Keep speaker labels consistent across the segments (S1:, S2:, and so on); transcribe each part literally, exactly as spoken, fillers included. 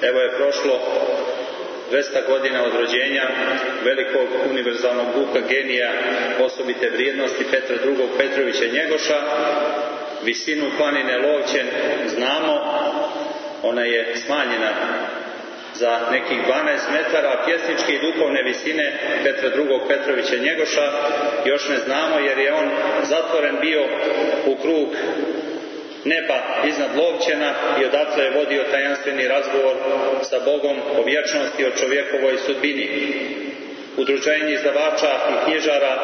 S1: Evo je prošlo dvesta godina od rođenja velikog univerzalnog duha, genija, osobite vrijednosti Petra drugog Petrovića Njegoša. Visinu planine Lovćen znamo, ona je smanjena za nekih dvanaest metara, a pjesničke i duhovne visine Petra drugog Petrovića Njegoša još ne znamo, jer je on zatvoren bio u krug neba iznad Lovćena i odatle je vodio tajanstveni razgovor sa Bogom o vječnosti, o čovjekovoj sudbini. Udruženje izdavača i knjižara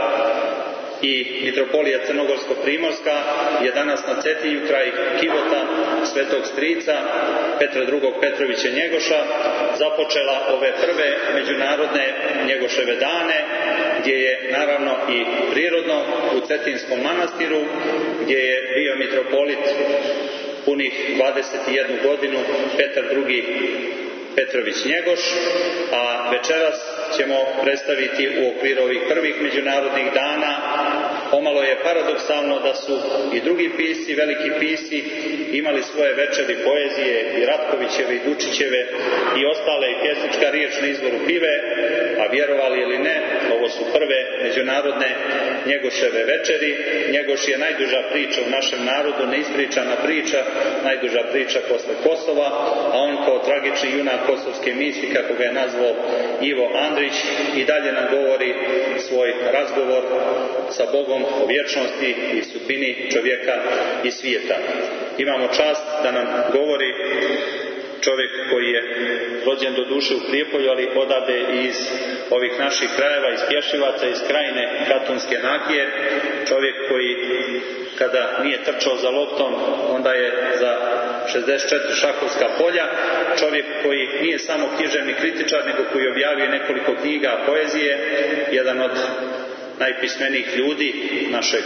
S1: i mitropolija Crnogorsko-Primorska je danas na Cetinju kraj Kivota Svetog Strica Petra drugog Petrovića Njegoša započela ove prve međunarodne Njegoševe dane, gdje je naravno i prirodno u Cetinskom manastiru, gdje je bio mitropolit punih dvadeset jednu godinu Petar drugi Petrović Njegoš, a večeras ćemo predstaviti u okviru ovih prvih međunarodnih dana. Pomalo je paradoksalno da su i drugi pisci, veliki pisci, imali svoje večeri poezije, i Ratkovićeve, i Dučićeve, i ostale, i pjesnička riječ na izvoru pive, a vjerovali ili ne, ovo su prve međunarodne Njegoševe večeri. Njegoš je najduža priča u našem narodu, neispričana priča, najduža priča posle Kosova, a on kao tragični junak kosovske misli, kako ga je nazvao Ivo Andrić, i dalje nam govori svoj razgovor sa Bogom o vječnosti i sudbini čovjeka i svijeta. Imamo čast da nam govori čovjek koji je rođen do duše u Prijepolju, ali odade iz ovih naših krajeva, iz Pješivaca, iz krajine Katonske Nakije, čovjek koji kada nije trčao za loptom, onda je za šezdeset četiri šahovska polja, čovjek koji nije samo književni kritičar, nego koji objavio nekoliko knjiga poezije, jedan od najpismenijih ljudi našeg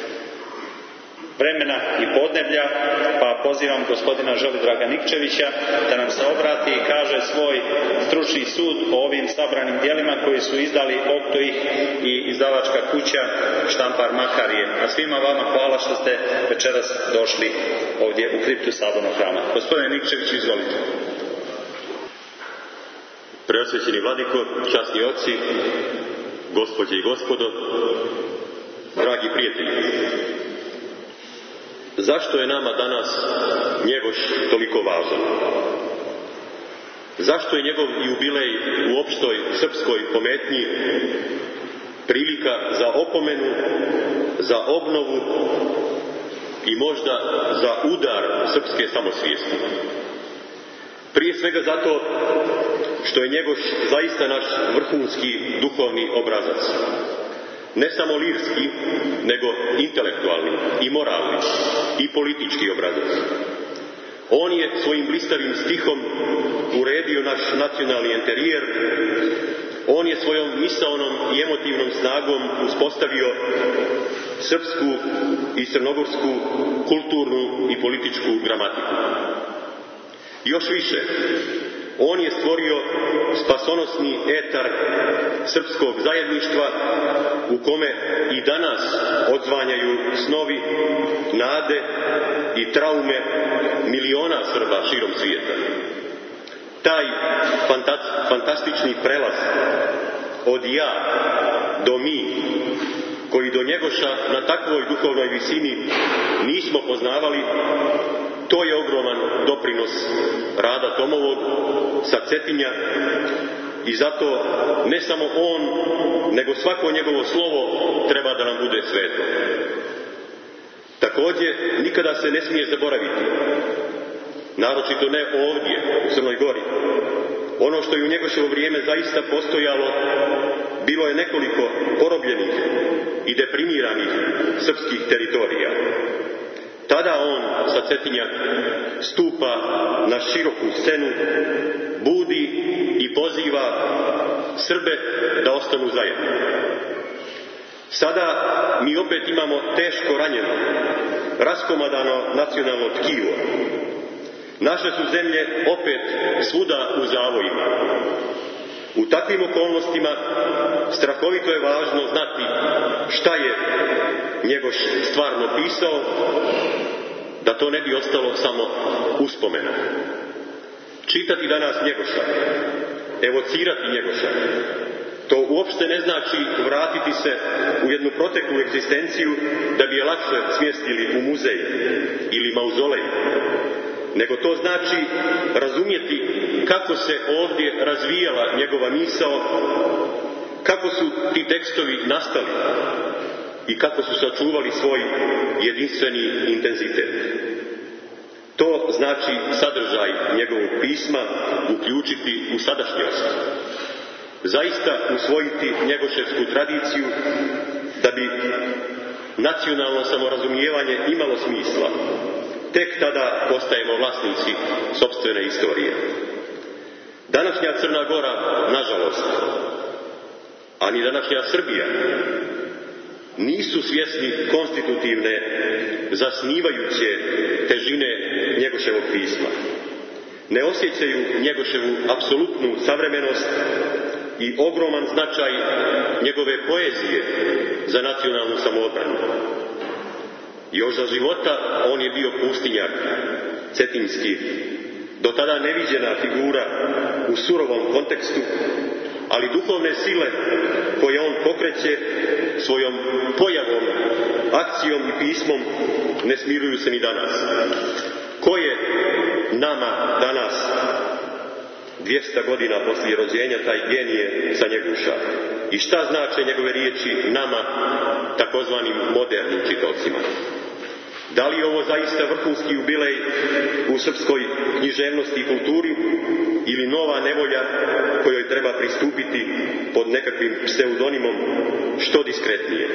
S1: vremena i podneblja, pa pozivam gospodina Želidraga Nikčevića da nam se obrati i kaže svoj stručni sud o ovim sabranim djelima koji su izdali Oktoih i izdavačka kuća Štampar Makarije. A svima vama hvala što ste večeras došli ovdje u kriptu Sabornog hrama. Gospodine Nikčević, izvolite.
S2: Preosvećeni vladiko, časni oci, gospođe i gospodo, dragi prijatelji, zašto je nama danas Njegoš toliko važan? Zašto je njegov jubilej u opštoj srpskoj pometnji prilika za opomenu, za obnovu i možda za udar srpske samosvijesti? Prije svega zato što je Njegoš zaista naš vrhunski duhovni obrazac. Ne samo lirski, nego intelektualni i moralni i politički obrazac. On je svojim blistavim stihom uredio naš nacionalni enterijer. On je svojom misaonom i emotivnom snagom uspostavio srpsku i crnogorsku kulturnu i političku gramatiku. Još više, on je stvorio spasonosni etar srpskog zajedništva u kome i danas odzvanjaju snovi, nade i traume miliona Srba širom svijeta. Taj fantastični prelaz od ja do mi, koji do Njegoša na takvoj duhovnoj visini nismo poznavali, to je ogroman doprinos rada Tomovog sa Cetinja i zato ne samo on, nego svako njegovo slovo treba da nam bude sveto. Također, nikada se ne smije zaboraviti, naročito ne ovdje u Crnoj Gori, ono što je u Njegoševo vrijeme zaista postojalo, bilo je nekoliko porobljenih i deprimiranih srpskih teritorija. Tada on sa Cetinja stupa na široku scenu, budi i poziva Srbe da ostanu zajedno. Sada mi opet imamo teško ranjeno, raskomadano nacionalno tkivo. Naše su zemlje opet svuda u zavojima. U takvim okolnostima strahovito je važno znati šta je Njegoš stvarno pisao, da to ne bi ostalo samo uspomena. čitati danas Njegoša, evocirati Njegoša, to uopšte ne znači vratiti se u jednu proteklu egzistenciju da bi je lakše smjestili u muzej ili mauzolej, nego to znači razumjeti kako se ovdje razvijala njegova misao, kako su ti tekstovi nastali i kako su sačuvali svoj jedinstveni intenzitet. To znači sadržaj njegovog pisma uključiti u sadašnjost. Zaista usvojiti njegoševsku tradiciju da bi nacionalno samorazumijevanje imalo smisla. Tek tada postajemo vlasnici sopstvene istorije. Današnja Crna Gora, nažalost, a ni današnja Srbija, nisu svjesni konstitutivne, zasnivajuće težine Njegoševog pisma. Ne osjećaju Njegoševu apsolutnu savremenost i ogroman značaj njegove poezije za nacionalnu samoodbranu. Još za života on je bio pustinjak, cetinski, do tada neviđena figura u surovom kontekstu, ali duhovne sile koje on pokreće svojom pojavom, akcijom i pismom ne smiruju se ni danas. Ko je nama danas, dvjesto godina poslije rođenja, taj genije sa Njeguša? I šta znače njegove riječi nama, takozvanim modernim čitocima? Da li je ovo zaista vrhunski jubilej u srpskoj književnosti i kulturi ili nova nevolja kojoj treba pristupiti pod nekakvim pseudonimom što diskretnije?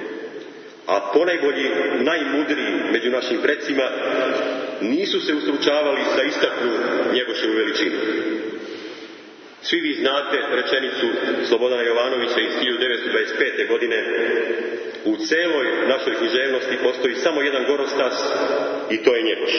S2: A ponajbolji, najmudriji među našim predsima nisu se ustručavali da istaknu Njegoševu veličinu. Svi vi znate rečenicu Slobodana Jovanovića iz hiljadu devetsto dvadeset pete. godine: u celoj našoj književnosti postoji samo jedan gorostas i to je Njegoš.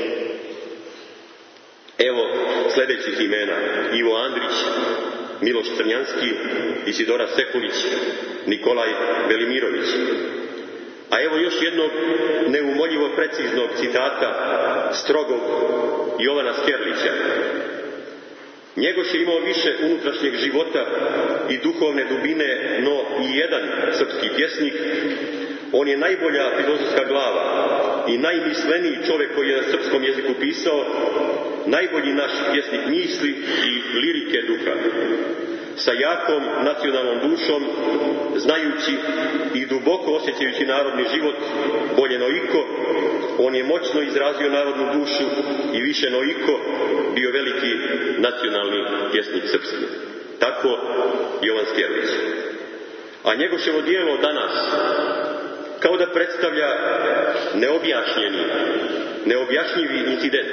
S2: Evo sljedećih imena: Ivo Andrić, Miloš Crnjanski, Isidora Sekulić, Nikolaj Velimirović. A evo još jednog neumoljivo preciznog citata strogog Jovana Skerlića: Njegoš je imao više unutrašnjeg života i duhovne dubine, no i jedan srpski pjesnik. On je najbolja filozofska glava i najmisleniji čovjek koji je na srpskom jeziku pisao, najbolji naš pjesnik misli i lirike duha. Sa jakom nacionalnom dušom, znajući i duboko osjećajući narodni život bolje no iko, on je moćno izrazio narodnu dušu i više no iko bio veliki nacionalni pjesnik srpski. Tako Jovan Skerlić. A Njegoševo djelo danas kao da predstavlja neobjašnjeni, neobjašnjivi incident,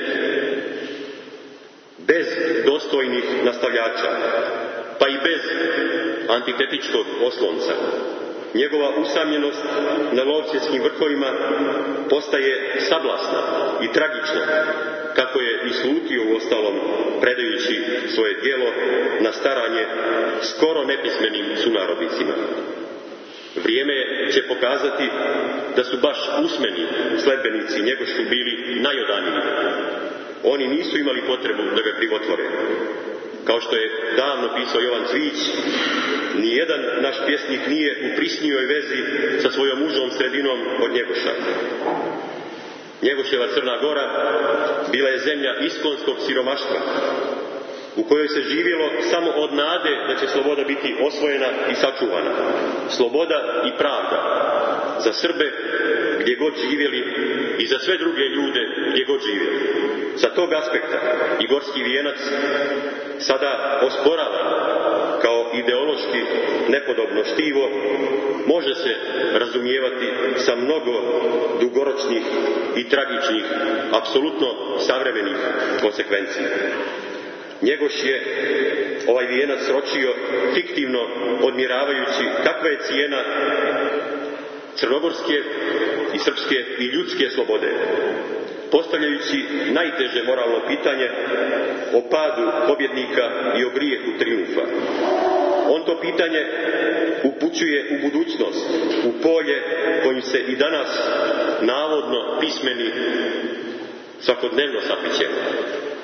S2: bez dostojnih nastavljača, pa i bez antitetičkog oslonca. Njegova usamljenost na lovcjetskim vrhovima postaje sablasna i tragična, kako je i slutio uostalom predajući svoje djelo na staranje skoro nepismenim sunarodnicima. Vrijeme će pokazati da su baš usmeni sledbenici Njegošu bili najodaniji. Oni nisu imali potrebu da ga krivotvore. Kao što je davno pisao Jovan Cvić, nijedan naš pjesnik nije u prisnijoj vezi sa svojom užom sredinom od Njegoša. Njegoševa Crna Gora bila je zemlja iskonskog siromaštva, u kojoj se živjelo samo od nade da će sloboda biti osvojena i sačuvana. Sloboda i pravda za Srbe gdje god živjeli i za sve druge ljude gdje god živjeli. Sa tog aspekta i Gorski vijenac, sada osporavan kao ideološki nepodobno štivo, može se razumijevati sa mnogo dugoročnih i tragičnih, apsolutno savremenih konsekvencija. Njegoš je ovaj vijenac sročio fiktivno odmjeravajući kakva je cijena crnogorske i srpske i ljudske slobode, postavljajući najteže moralno pitanje o padu pobjednika i o grijehu trijumfa. On to pitanje upućuje u budućnost, u polje kojim se i danas navodno pismeni svakodnevno saplićemo.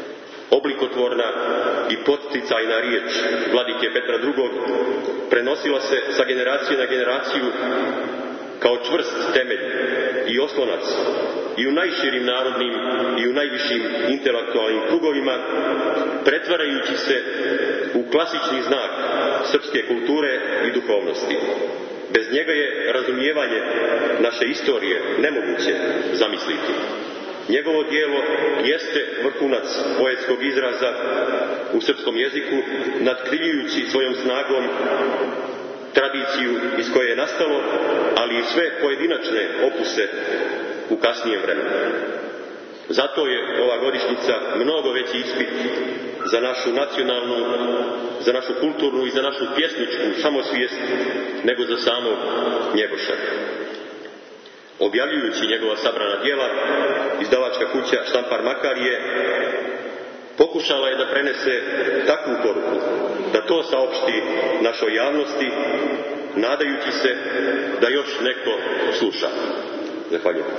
S2: oblikotvorna i podsticajna riječ vladike Petra drugog. prenosila se sa generacije na generaciju kao čvrst temelj i oslonac i u najširim narodnim i u najvišim intelektualnim krugovima, pretvarajući se u klasični znak srpske kulture i duhovnosti. Bez njega je razumijevanje naše istorije nemoguće zamisliti. Njegovo djelo jeste vrhunac poetskog izraza u srpskom jeziku, natkrivljujući svojom snagom tradiciju iz koje je nastalo, ali i sve pojedinačne opuse u kasnijem vremenu. Zato je ova godišnjica mnogo veći ispit za našu nacionalnu, za našu kulturnu i za našu pjesničku samosvijest nego za samog Njegoša. Objavljujući njegova sabrana djela, izdavačka kuća Štampar Makarije pokušala je da prenese takvu poruku, da to saopšti našoj javnosti, nadajući se da još neko sluša. Zahvaljujem.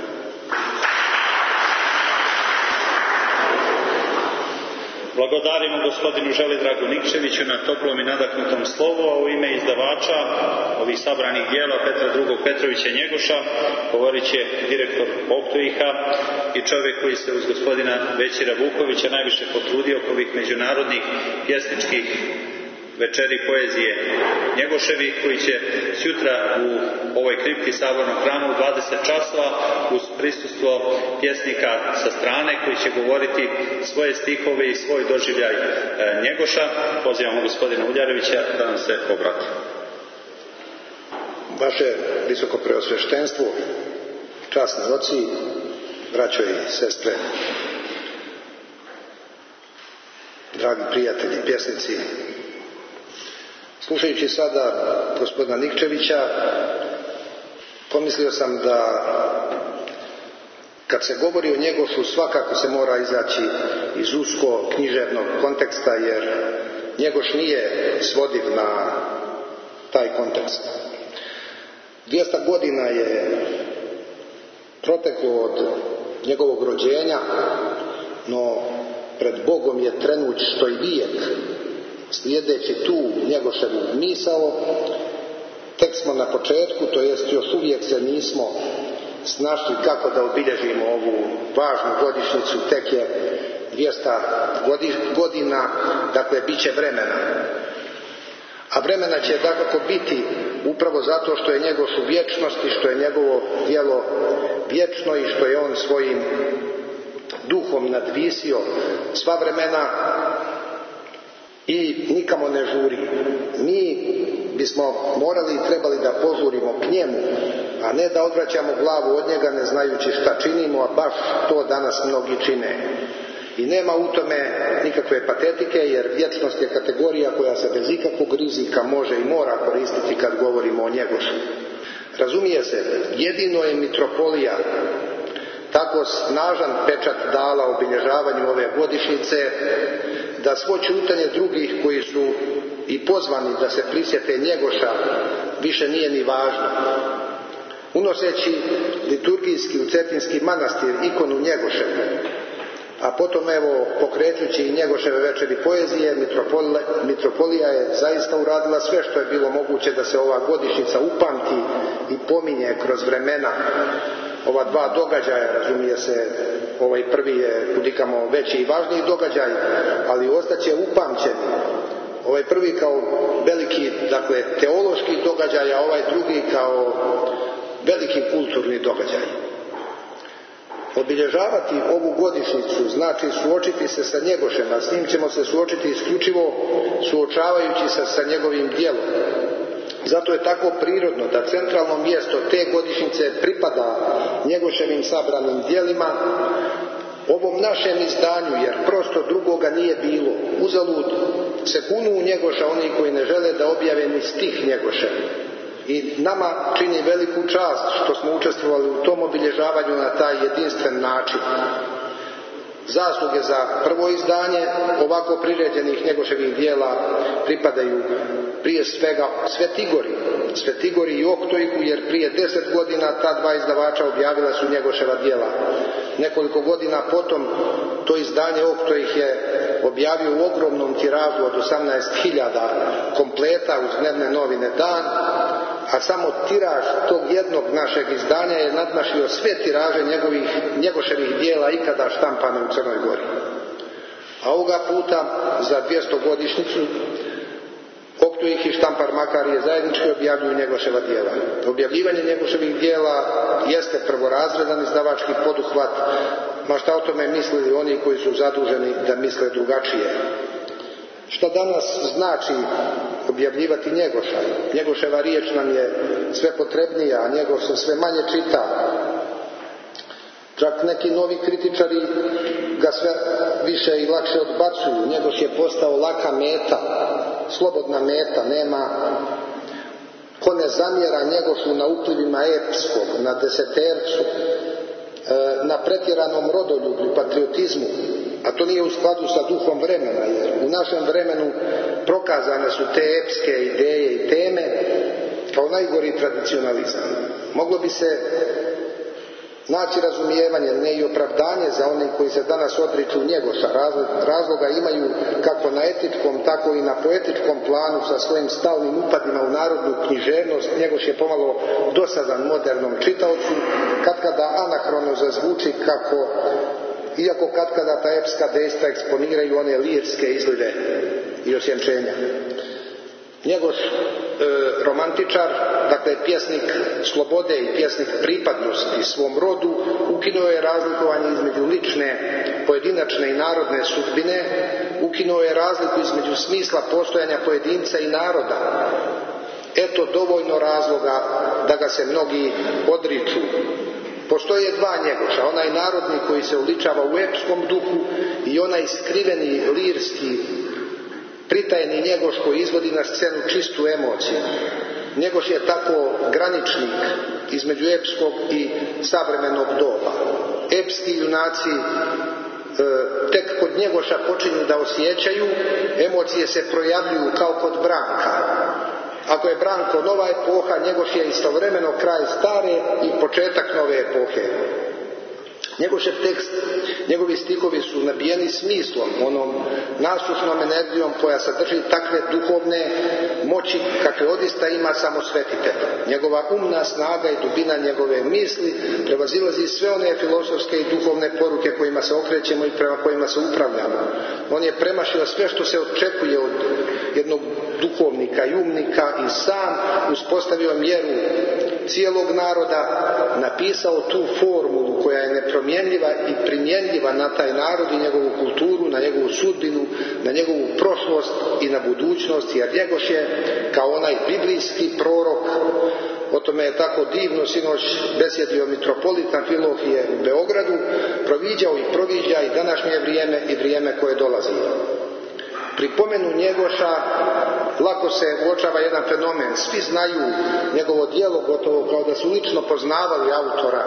S1: Blagodarimo gospodinu Želidragu Nikčeviću na toplom i nadahnutom slovu, a u ime izdavača ovih sabranih dijela Petra drugog. Petrovića Njegoša govorit će direktor Oktoiha i čovjek koji se uz gospodina Većira Vukovića najviše potrudio oko ovih međunarodnih pjesničkih večeri poezije Njegoševi, koji će sutra u ovoj kripti Sabornog hrama u dvadeset časova uz prisustvo pjesnika sa strane koji će govoriti svoje stihove i svoj doživljaj Njegoša. Pozivamo gospodina Uljarevića da nam se obrati.
S3: Vaše visoko preosveštenstvo, časni oci, braćo i sestre, dragi prijatelji, pjesnici, slušajući sada gospodina Nikčevića, pomislio sam da kad se govori o Njegošu svakako se mora izaći iz usko književnog konteksta, jer Njegoš nije svodiv na taj kontekst. dvjesto godina je proteklo od njegovog rođenja, no pred Bogom je trenut što i vijek. Slijedeći tu Njegoševu misao, tek smo na početku, to jest još uvijek se nismo snašli kako da obilježimo ovu važnu godišnjicu, tek je dvjesto godina, dakle bit će vremena. A vremena će dakako biti upravo zato što je Njegoš u vječnosti, što je njegovo djelo vječno i što je on svojim duhom nadvisio sva vremena i nikamo ne žuri. Mi bismo morali i trebali da požurimo k njemu, a ne da odvraćamo glavu od njega ne znajući šta činimo, a baš to danas mnogi čine. I nema u tome nikakve patetike, jer vječnost je kategorija koja se bez ikakvog rizika može i mora koristiti kad govorimo o Njegošu. Razumije se, jedino je mitropolija tako snažan pečat dala obilježavanju ove godišnjice, da svo ćutanje drugih koji su i pozvani da se prisjete Njegoša više nije ni važno. Unoseći liturgijski u Cetinski manastir ikonu Njegoševu, a potom evo pokrećući i Njegoševe večeri poezije, mitropolija je zaista uradila sve što je bilo moguće da se ova godišnjica upamti i pominje kroz vremena. Ova dva događaja, razumije se, ovaj prvi je kudikamo veći i važniji događaj, ali ostaće upamćeni. Ovaj prvi kao veliki, dakle, teološki događaj, a ovaj drugi kao veliki kulturni događaj. Obilježavati ovu godišnjicu znači suočiti se sa Njegošem, a s njim ćemo se suočiti isključivo suočavajući se sa njegovim djelom. Zato je tako prirodno da centralno mjesto te godišnjice pripada Njegoševim sabranim djelima, ovom našem izdanju, jer prosto drugoga nije bilo. Uzalud se kunu u Njegoša oni koji ne žele da objave ni stih Njegošev. I nama čini veliku čast što smo učestvovali u tom obilježavanju na taj jedinstven način. Zasluge za prvo izdanje ovako priređenih Njegoševih dijela pripadaju prije svega Svetigori, Svetigori i Oktojku, jer prije deset godina ta dva izdavača objavila su Njegoševa dijela. Nekoliko godina potom to izdanje Oktojih je objavio u ogromnom tiražu od osamnaest hiljada kompleta uz dnevne novine Dan, a samo tiraž tog jednog našeg izdanja je nadmašio sve tiraže njegovih, Njegoševih dijela ikada štampane u Crnoj Gori. A ovoga puta za dvjestogodišnjicu Oktojih i Štampar Makarije zajednički objavljuju Njegoševa dijela. Objavljivanje Njegoševih dijela jeste prvorazredan izdavački poduhvat, ma šta o tome mislili oni koji su zaduženi da misle drugačije. Šta danas znači objavljivati Njegoša? Njegoševa riječ nam je sve potrebnija, a njegov se sve manje čita. Čak neki novi kritičari ga sve više i lakše odbacuju. Njegoš je postao laka meta, slobodna meta, nema ko ne zamjera Njegošu na uplivima epskog, na desetercu, na pretjeranom rodoljublju, patriotizmu, a to nije u skladu sa duhom vremena, jer u našem vremenu prokazane su te epske ideje i teme kao najgori tradicionalizam. Moglo bi se naći razumijevanje, ne i opravdanje za one koji se danas odriču Njegoša. Razloga imaju kako na etičkom, tako i na poetičkom planu sa svojim stalnim upadima u narodnu književnost. Njegoš je pomalo dosadan modernom čitaocu, katkada anahrono zazvuči kako, iako katkada ta epska dejstva eksponiraju one lirske izlive i osjenčenja. Njegoš e, romantičar, dakle pjesnik slobode i pjesnik pripadnosti svom rodu, ukinuo je razlikovanje između lične, pojedinačne i narodne sudbine, ukinuo je razliku između smisla postojanja pojedinca i naroda. Eto dovoljno razloga da ga se mnogi odriču. Postoje dva Njegoša, onaj narodni koji se uličava u epskom duhu i onaj skriveni, lirski, pritajni Njegoš koji izvodi na scenu čistu emociju. Njegoš je tako graničnik između epskog i savremenog doba. Epski junaci e, tek kod Njegoša počinju da osjećaju, emocije se projavljuju kao kod Branka. Ako je Branko nova epoha, Njegoš je istovremeno kraj stare i početak nove epohe. Njegošev tekst, njegovi stihovi su nabijeni smislom, onom nasušnom energijom koja sadrži takve duhovne moći kakve odista ima samo svetitelj. Njegova umna snaga i dubina njegove misli prevazilazi sve one filozofske i duhovne poruke kojima se okrećemo i prema kojima se upravljamo. On je premašio sve što se očekuje od jednog duhovnika i umnika i sam uspostavio mjeru cijelog naroda, napisao tu formulu koja je nepromjenljiva i primjenljiva na taj narod i njegovu kulturu, na njegovu sudbinu, na njegovu prošlost i na budućnost, jer Njegoš je kao onaj biblijski prorok, o tome je tako divno sinoć besjedio mitropolit Amfilohije u Beogradu, proviđao i proviđa i današnje vrijeme i vrijeme koje dolazi. Pri pomenu Njegoša lako se uočava jedan fenomen. Svi znaju njegovo djelo gotovo kao da su lično poznavali autora.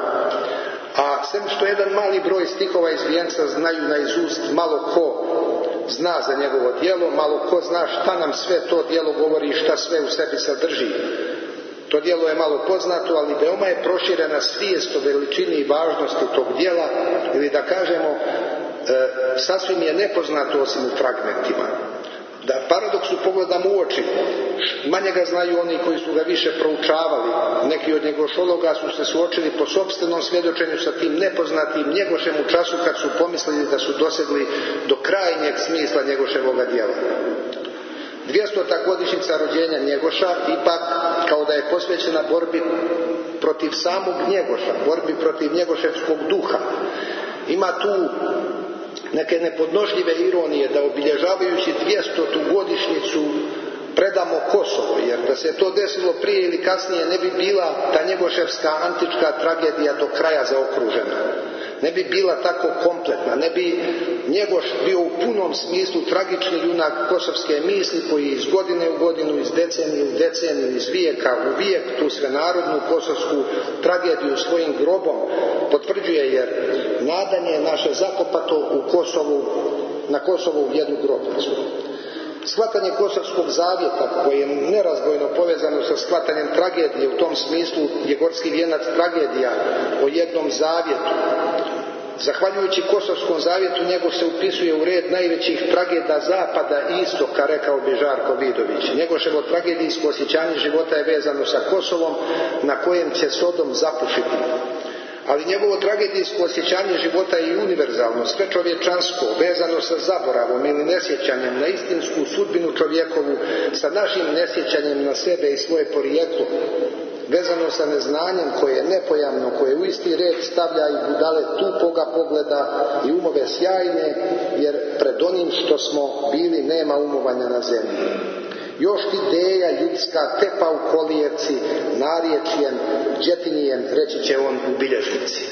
S3: A sem što jedan mali broj stihova iz vijenca znaju na izust, malo ko zna za njegovo djelo, malo ko zna šta nam sve to djelo govori i šta sve u sebi sadrži. To djelo je malo poznato, ali veoma je proširena svijest o veličini i važnosti tog djela, ili da kažemo, e, sasvim je nepoznato osim u fragmentima. Da paradoksu pogledamo u oči, manje ga znaju oni koji su ga više proučavali. Neki od njegošologa su se suočili po sopstvenom svjedočenju sa tim nepoznatim Njegošem u času kad su pomislili da su dosegli do krajnjeg smisla Njegoševoga djela. dvjestota godišnjica rođenja Njegoša ipak kao da je posvećena borbi protiv samog Njegoša, borbi protiv njegoševskog duha. Ima tu neke nepodnošljive ironije da obilježavajući dvjestotu godišnjicu predamo Kosovo, jer da se to desilo prije ili kasnije ne bi bila ta njegoševska antička tragedija do kraja zaokružena. ne bi bila tako kompletna, ne bi Njegoš bio u punom smislu tragični junak kosovske misli koji iz godine u godinu, iz decenije u deceniju, iz vijeka u vijek tu svenarodnu kosovsku tragediju svojim grobom potvrđuje, jer nadanje naše zakopato u Kosovu, na Kosovu u jednu grobnicu. Shvatanje Kosovskog zavjeta, koje je nerazvojno povezano sa shvatanjem tragedije, u tom smislu je Gorski vijenac tragedija o jednom zavjetu. Zahvaljujući Kosovskom zavjetu, Njegoš se upisuje u red najvećih trageda zapada i istoka, rekao bi Žarko Vidović. Njegoševo tragedijsko osjećanje života je vezano sa Kosovom, na kojem će Sodom zapušiti. Ali njegovo tragedijsko osjećanje života je i univerzalno, svečovječansko, vezano sa zaboravom ili nesjećanjem na istinsku sudbinu čovjekovu, sa našim nesjećanjem na sebe i svoje porijeklo, vezano sa neznanjem koje je nepojamno, koje u isti red stavlja i budale tupoga pogleda i umove sjajne, jer pred onim što smo bili nema umovanja na zemlji. Još ideja ljudska tepa u kolijevci, narječjem, džetinjijem, reći će on u bilježnici.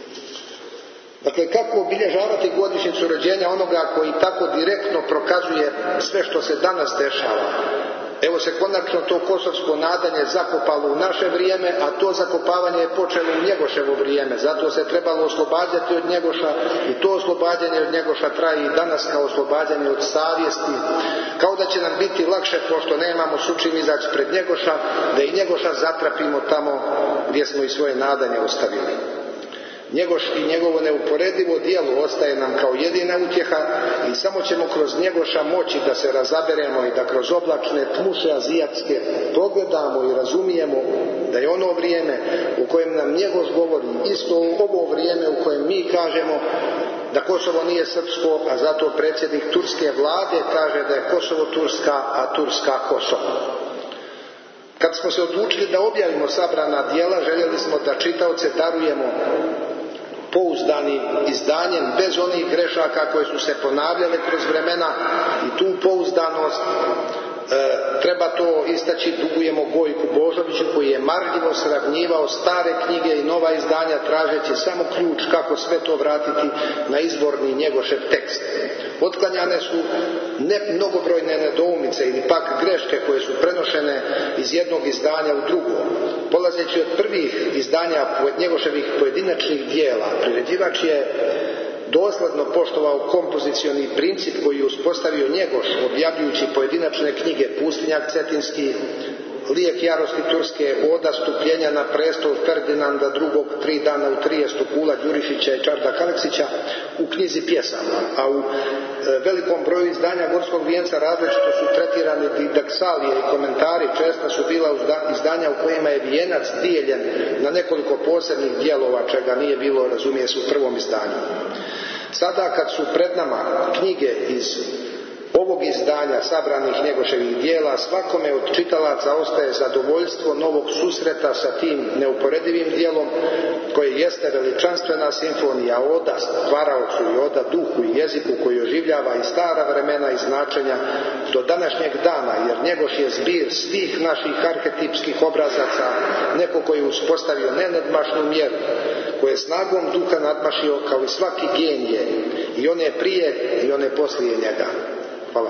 S3: Dakle, kako obilježavati godišnjicu rođenja onoga koji tako direktno prokazuje sve što se danas dešava? Evo se konačno to kosovsko nadanje zakopalo u naše vrijeme, a to zakopavanje je počelo u Njegoševo vrijeme. Zato se trebalo oslobađati od Njegoša i to oslobađanje od Njegoša traje i danas kao oslobađanje od savjesti. Kao da će nam biti lakše, pošto nemamo s čim izaći pred Njegoša, da i Njegoša zatrapimo tamo gdje smo i svoje nadanje ostavili. Njegoš i njegovo neuporedivo djelo ostaje nam kao jedina utjeha i samo ćemo kroz Njegoša moći da se razaberemo i da kroz oblačne tmuše azijatske pogledamo i razumijemo da je ono vrijeme u kojem nam Njegoš govori isto ovo vrijeme u kojem mi kažemo da Kosovo nije srpsko, a zato predsjednik turske vlade kaže da je Kosovo Turska, a Turska Kosovo. Kad smo se odlučili da objavimo sabrana djela, željeli smo da čitaoce darujemo pouzdanim izdanjem, bez onih grešaka koje su se ponavljale kroz vremena, i tu pouzdanost e, treba to istaći, dugujemo Gojku Božoviću, koji je marljivo sravnjivao stare knjige i nova izdanja tražeći samo ključ kako sve to vratiti na izvorni Njegošev tekst. Otklanjane su ne mnogobrojne nedoumice ili pak greške koje su prenošene iz jednog izdanja u drugo. Polazeći od prvih izdanja Njegoševih pojedinačnih dijela, priređivač je dosledno poštovao kompozicioni princip koji je uspostavio Njegoš, objavljujući pojedinačne knjige Pustinjak Cetinski, Lijek jarosti Turske, Oda stupljenja na prestol Ferdinanda drugog, Tri dana u Trijestu Kula Đurišića i Čarda Kaleksića u knjizi pjesama, a u e, velikom broju izdanja Gorskog vijenca različito su tretirane didaksalije i komentari, česta su bila izdanja u kojima je vijenac dijeljen na nekoliko posebnih dijelova, čega nije bilo, razumije se, u prvom izdanju. Sada kad su pred nama knjige iz ovog izdanja sabranih Njegoševih dijela, svakome od čitalaca ostaje zadovoljstvo novog susreta sa tim neuporedivim dijelom koje jeste veličanstvena simfonija oda stvaraocu i oda duhu i jeziku koji oživljava i stara vremena i značenja do današnjeg dana, jer Njegoš je zbir svih naših arhetipskih obrazaca, neko koji je uspostavio nenadmašnu mjeru, koje je snagom duha nadmašio kao i svaki genije, i one prije i one poslije njega. Hvala.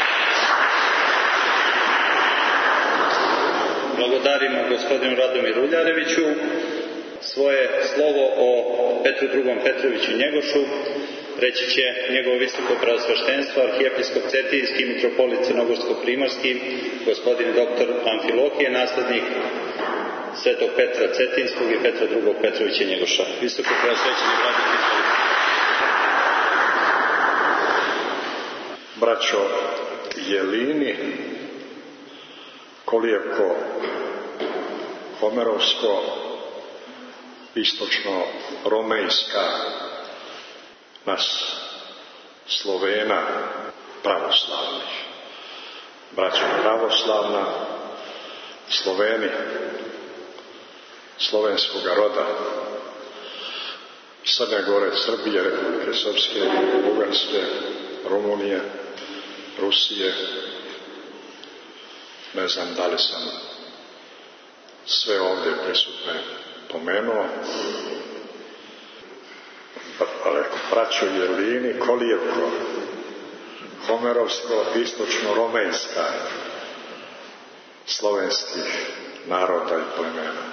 S1: Blagodarimo gospodinu Radomiru Uljareviću. Svoje slovo o Petru drugom Petroviću Njegošu reći će njegovo visoko preosveštenstvo, arhijepiskop Cetinski, mitropolit Crnogorsko-primorski, gospodin doktor Amfilohije, naslednik svetog Petra Cetinskog i Petra drugog Petrovića Njegoša. Visoko preosvećeni vladike, izvolite.
S4: Braćo Jelini, Kolijevko, Homerovsko, istočno-romejska, nas Slovena pravoslavnih, braćo pravoslavna, Sloveni, slovenskoga roda, Crne Gore, Srbije, Republike Srpske, Bugarske, Rumunije, Rusije, ne znam da li sam sve ovdje prisutne pomenuo. ali braćo Jelini, kolijevko, homerovsko, istočno-romenska slovenskih naroda i plemena.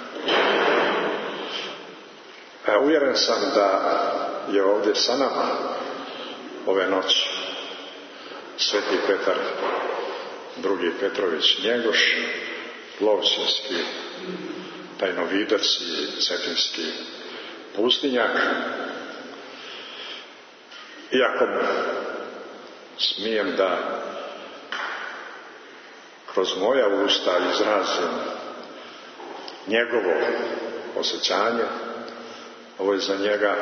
S4: E, uvjeren sam da je ovdje sa nama ove noći Sveti Petar drugi Petrović Njegoš, Lovćinski tajnovidac i cetinski pustinjak. Iako smijem da kroz moja usta izrazim njegovo osjećanje, ovo je za njega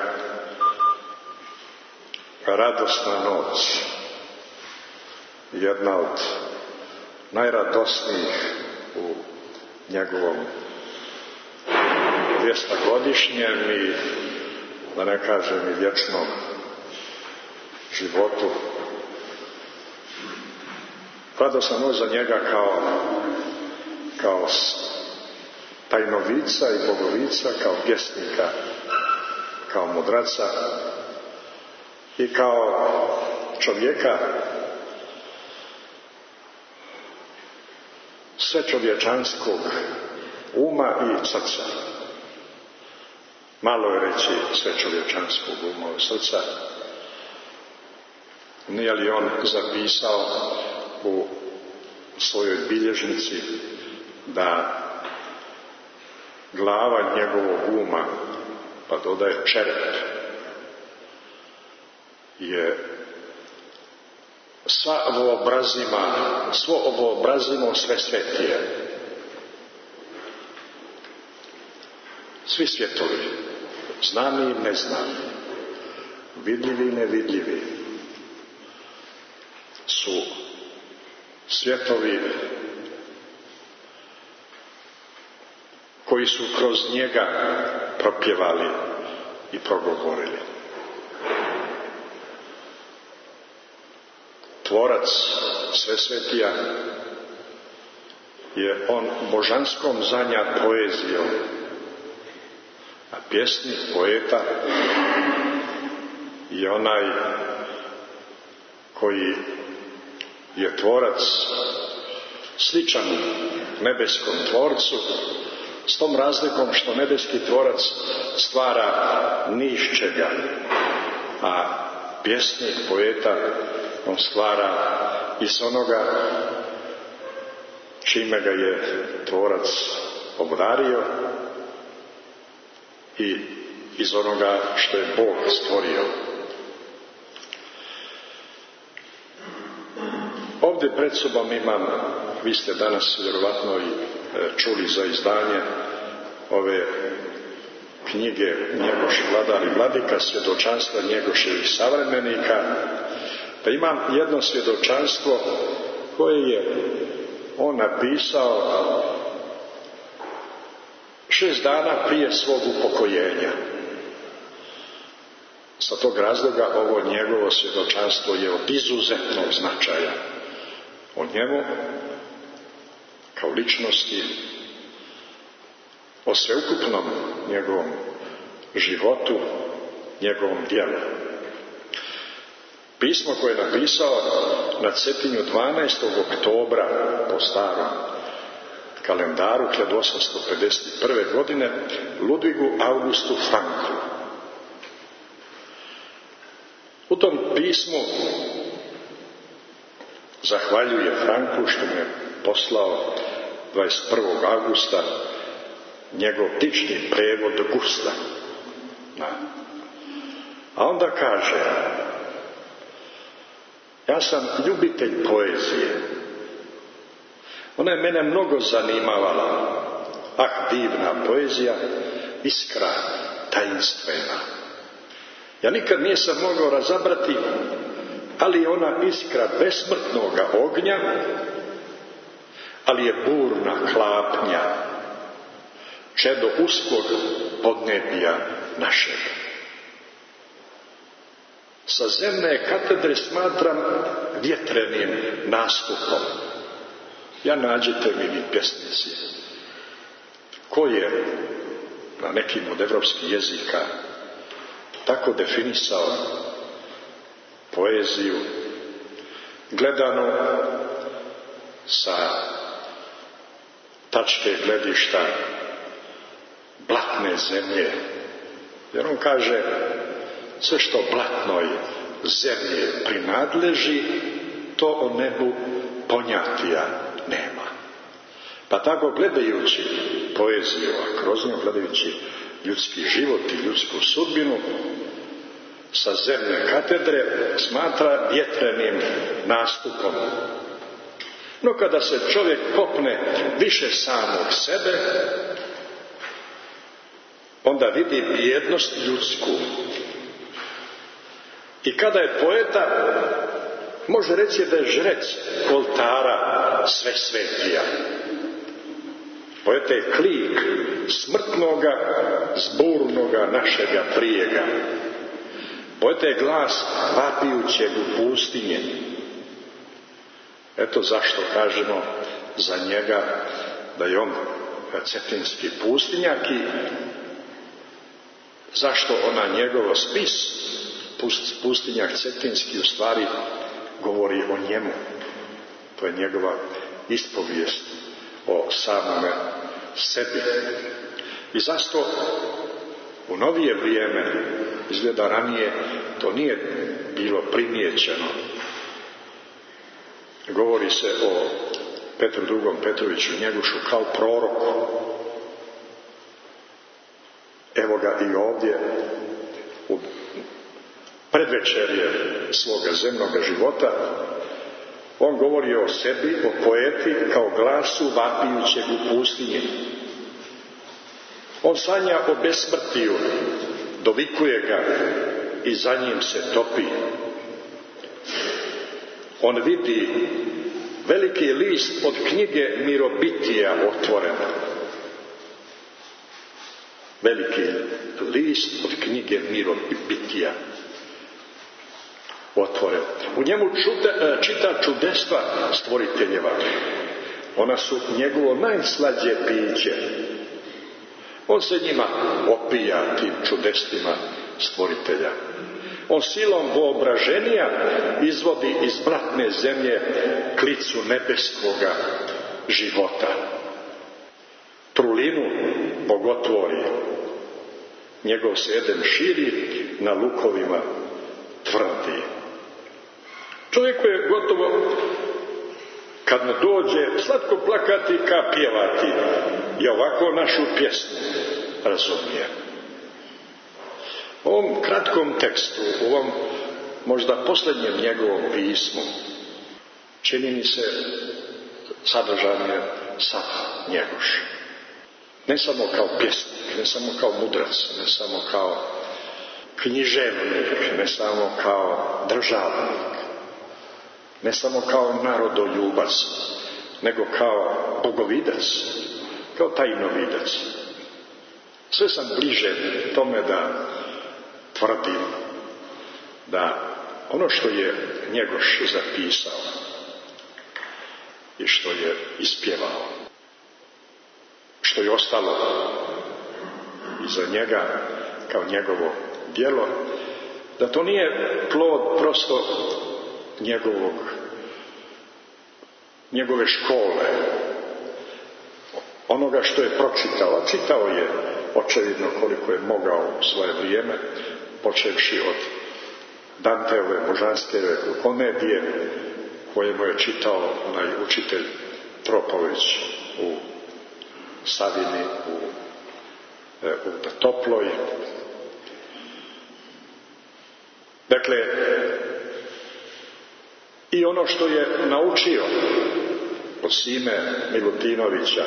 S4: radosna noć, jedna od najradosnijih u njegovom dvjestogodišnjem i, da ne kažem, i vječnom životu. Radosna noć za njega kao, kao tajnovica i bogovica, kao pjesnika, kao mudraca i kao čovjeka sve čovječanskog uma i srca. Malo je reći sve čovječanskog uma i srca. Nije li on zapisao u svojoj bilježnici da glava njegovog uma, pa dodaje čerep, je sva ovoobrazima, svo ovoobrazimo sve svetije. Svi svjetovi, znani i neznani, vidljivi i nevidljivi, su svjetovi koji su kroz njega propjevali i progovorili. Tvorac Svesvetija je on božanskom zanjat poezijom, a pjesnik, poeta je onaj koji je tvorac sličan nebeskom tvorcu, s tom razlikom što nebeski tvorac stvara ni iz čega, a pjesnik, poeta, on stvara iz onoga čime ga je tvorac obdario i iz onoga što je Bog stvorio. Ovdje pred sobom imam, vi ste danas vjerovatno i čuli za izdanje ove knjige Njegoš, vladar i vladika, svjedočanstva Njegoševih savremenika, pa imam jedno svjedočanstvo koje je on napisao šest dana prije svog upokojenja. Sa tog razloga ovo njegovo svjedočanstvo je od izuzetnog značaja. O njemu kao ličnosti, o sveukupnom njegovom životu, njegovom djelu. Pismo koje je napisao na Cetinju dvanaestog oktobra po starom kalendaru hiljadu osamsto pedeset prve. godine Ludvigu Augustu Franku. U tom pismu zahvaljuje Franku što mu je poslao dvadeset prvog augusta njegov dični prevod Gusta. A onda kaže: ja sam ljubitelj poezije. Ona je mene mnogo zanimavala. Ah, divna poezija, iskra tajinstvena. Ja nikad nisam mogao razabrati, ali je ona iskra besmrtnoga ognja, ali je burna klapnja, čedo uskog podnebija našeg. Sa zemne katedre smatram vjetrenim nastupom. Ja, nađite mi vi pjesnici ko je na nekim od evropskih jezika tako definisao poeziju, gledano sa tačke gledišta blatne zemlje. Jer on kaže, sve što blatnoj zemlji prinadleži, to o nebu ponjatija nema. Pa tako gledajući poeziju, a kroz nju gledajući ljudski život i ljudsku sudbinu, sa zemlje katedre smatra vjetrenim nastupom. No kada se čovjek kopne više samog sebe, onda vidi bijednost ljudsku. I kada je poeta, može reći da je žrec oltara sve svetija. Poeta je klik smrtnoga, zburnoga našega prijega. Poeta je glas vapijućeg u pustinje. Eto zašto kažemo za njega da je on cetinski pustinjak i zašto ona njegova spis pustinjak cetinski u stvari govori o njemu. To je njegova ispovijest o samome sebi. I zašto u novije vrijeme, izgleda ranije, to nije bilo primijećeno. Govori se o Petru drugom Petroviću Njegošu kao proroku. Evo ga i ovdje u predvečerje svoga zemnoga života. On govori o sebi, o poeti, kao glasu vapijućeg u pustinji. On sanja o besmrtiju, dovikuje ga i za njim se topi. On vidi veliki list od knjige Mirobitija otvoren. Veliki list od knjige Mirobitija otvoren. U njemu čuta, čita čudestva stvoriteljeva. Ona su njegovo najslađe piće. On se njima opija tim čudestima stvoritelja. On silom voobraženja izvodi iz blatne zemlje klicu nebeskoga života. Trulinu bogotvori. Njegov se Eden širi, na lukovima tvrdi. Čovjeku je gotovo, kad mu dođe, slatko plakati ka pjevati. I ovako našu pjesmu razumije. U ovom kratkom tekstu, u ovom možda posljednjem njegovom pismu, čini mi se sadržan je sav Njegoš. Ne samo kao pjesnik, ne samo kao mudrac, ne samo kao književnik, ne samo kao državnik, ne samo kao narodoljubac, nego kao bogovidac, kao tajnovidac. Sve sam bliže tome da tvrdim da ono što je Njegoš zapisao i što je ispjevao, što je ostalo iza njega kao njegovo djelo, da to nije plod prosto njegovog, njegove škole, onoga što je pročitao, a čitao je očevidno koliko je mogao u svoje vrijeme, počevši od Danteove božanske komedije, koje mu je čitao onaj učitelj Tropović u Savini, u, u Toploj. Dakle, i ono što je naučio od Sime Milutinovića,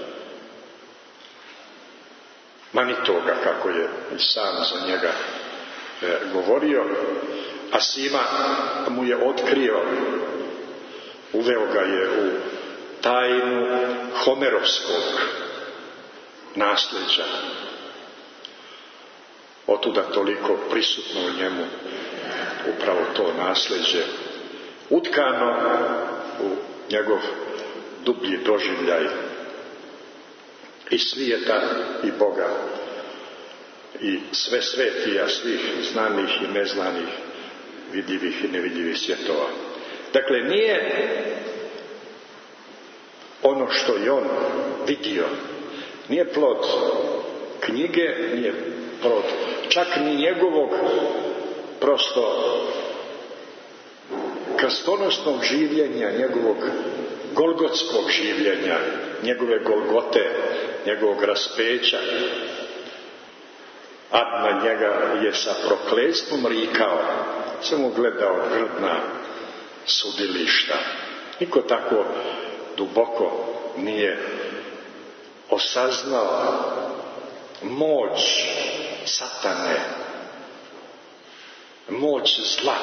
S4: Manitoga, kako je i sam za njega e, govorio, a Sima mu je otkrio, uveo ga je u tajnu homerovskog nasljeđa. Otuda toliko prisutno u njemu upravo to nasljeđe, utkano u njegov dublji doživljaj i svijeta i Boga. i sve svetija svih znanih i neznanih, vidljivih i nevidljivih svjetova. Dakle, nije ono što je on vidio, nije plod knjige, nije plod čak ni njegovog prosto krstonosnog življenja, njegovog golgotskog življenja, njegove golgote, njegovog raspeća. Ad na njega je sa prokletstvom rikao, samo gledao grdna sudilišta. Niko tako duboko nije osaznao moć satane, moć zla,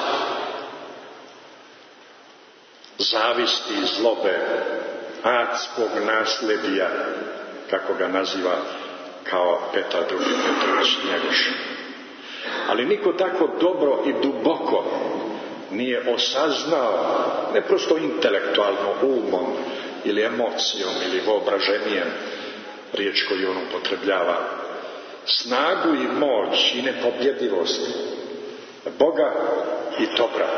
S4: zavisti i zlobe, adskog nasledija, kako ga naziva kao Petar drugi Petrović Njegoš. Ali niko tako dobro i duboko nije osaznao, ne prosto intelektualno, umom ili emocijom ili vobraženjem, riječ koju on upotrebljava, snagu i moć i nepobjedivost Boga i dobra,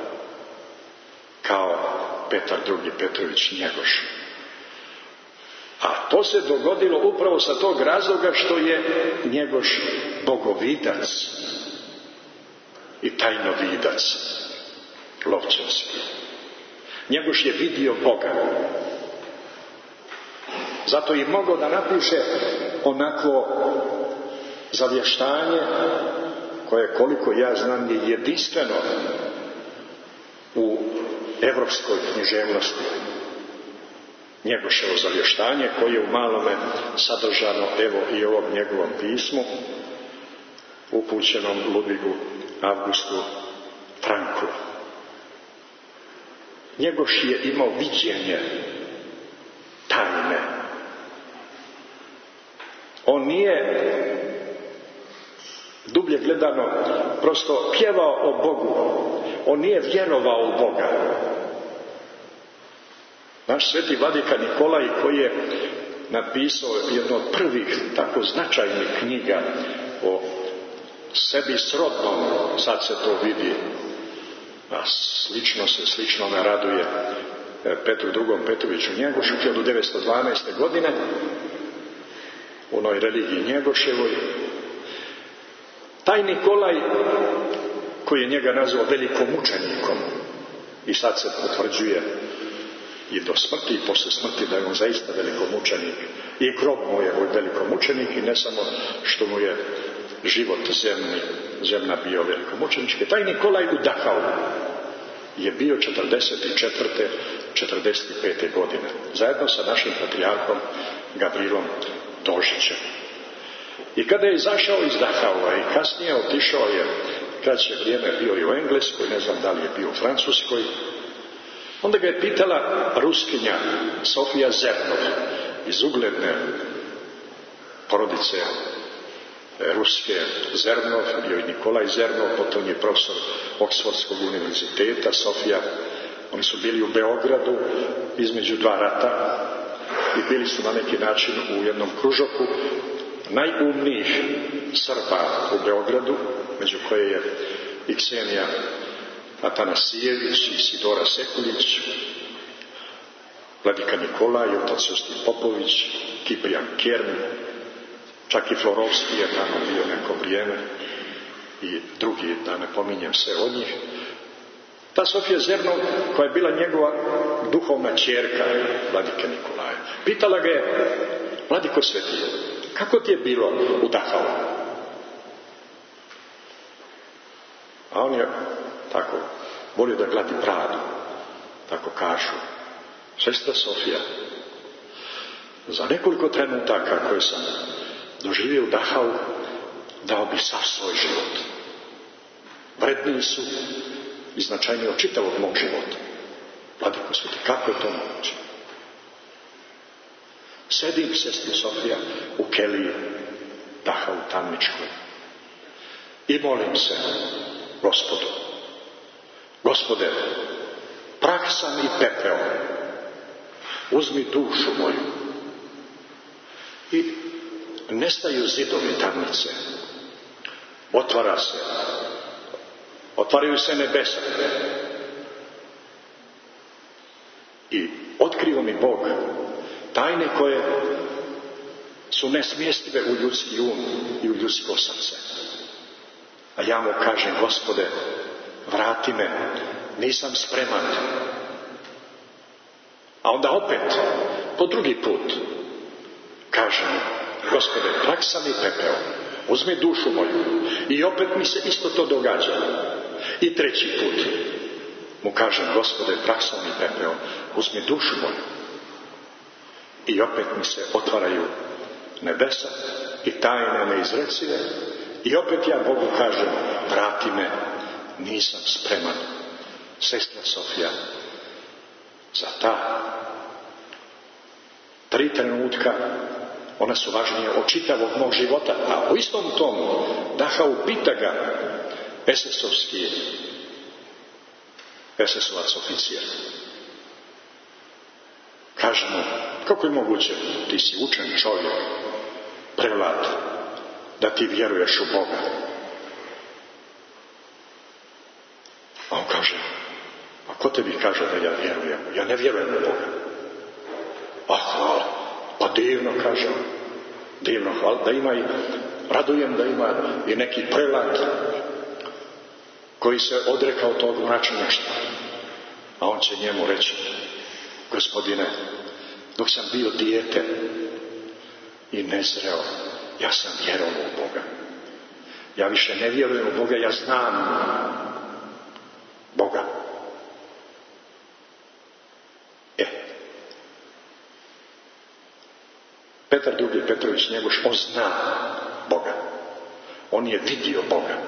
S4: kao Petar drugi Petrović Njegoš. A to se dogodilo upravo sa tog razloga što je Njegoš bogovidac i tajnovidac Lovćanski. Njegoš je vidio Boga. Zato i mogao da napiše onakvo zavještanje koje, koliko ja znam, je jedinstveno u evropskoj književnosti. Njegoševo zavještanje koje je u malome sadržano evo i ovom njegovom pismu upućenom Ludvigu Augustu Franklu. Njegoš je imao viđenje tajne. On nije dublje gledano prosto pjevao o Bogu. On nije vjerovao u Boga. Naš sveti vladika Nikolaj, koji je napisao jednu od prvih tako značajnih knjiga o sebi srodnom, sad se to vidi, a slično se slično naraduje Petru drugom Petroviću Njegošu hiljadu devetsto dvanaeste. godine u onoj religiji Njegoševoj. Taj Nikolaj, koji je njega nazvao velikomučenikom, i sad se potvrđuje i do smrti i posle smrti da je on zaista velikomučenik, i grob mu je velikomučenik, i ne samo što mu je život zemni, zemna bio velikomučenički. Taj Nikolaj u Dachau je bio četrdeset četvrte četrdeset pete. godine, zajedno sa našim patrijarhom Gavrilom Dožićem. I kada je izašao iz Dachaua i kasnije otišao je, kraće vrijeme bio i u Engleskoj, ne znam da li je bio u Francuskoj, onda ga je pitala Ruskinja Sofija Zernov iz ugledne porodice ruske Zernov, bio i Nikolaj Zernov, potom je profesor Oksfordskog univerziteta. Sofija, oni su bili u Beogradu između dva rata i bili su na neki način u jednom kružoku najumnijih Srba u Beogradu, među koje je i Ksenija Atanasijević i Sidora Sekulić, vladika Nikolaj, otac Josip Popović, Kiprijan Kern, čak i Florovski je tamo bio neko vrijeme i drugi, da ne pominjem sve od njih. Ta Sofija Zernov, koja je bila njegova duhovna ćerka vladike Nikolaja, pitala ga je: vladiko sveti, kako ti je bilo u Dachau? A on je tako volio da gladi bradu, tako kažu. Sestra Sofija, za nekoliko trenutaka koje sam doživio u Dachau, dao bi sav svoj život. Vredniji su i značajniji od čitavog mog života. Vladiko sveti, kako je to moguće? Sedim, sestra Sofija, u keliji Dachau tamničkoj i molim se Gospodu: Gospode, prah sam i pepeo, uzmi dušu moju. I nestaju zidovi tamnice, Otvara se. Otvaraju se nebesa. I otkrivo mi Bog tajne koje su nesmjestive u ljudski um i u ljudsko srce. A ja mu kažem, Gospode, vrati me, nisam spreman. A onda opet, po drugi put, kažem, Gospode, prah sam i pepeo, uzmi dušu moju. I opet mi se isto to događa. I treći put mu kažem, Gospode, prah sam i pepeo, uzmi dušu moju. I opet mi se otvaraju nebesa i tajne neizrecive. I opet ja Bogu kažem, vrati me, nisam spreman. Sestra Sofija, za ta tri trenutka, ona su važnije od čitavog mog života. A u istom tomu Dachau pita ga esesovski esesovac oficijer. Kaže mu, kako je moguće, ti si učen čovjek, prevlad, da ti vjeruješ u Boga. A on kaže, a ko tebi kaže da ja vjerujem? Ja ne vjerujem u Boga. A hvala, pa divno, kaže on, divno, hvala, da ima i, radujem da ima i neki prevlad koji se odrekao tog mračnjaštva. A on će njemu reći, Gospodine, dok sam bio dijete i nezreo, ja sam vjerovao u Boga. Ja više ne vjerujem u Boga, ja znam Boga. E, Petar drugi Petrović Njegoš, on zna Boga. On je vidio Boga.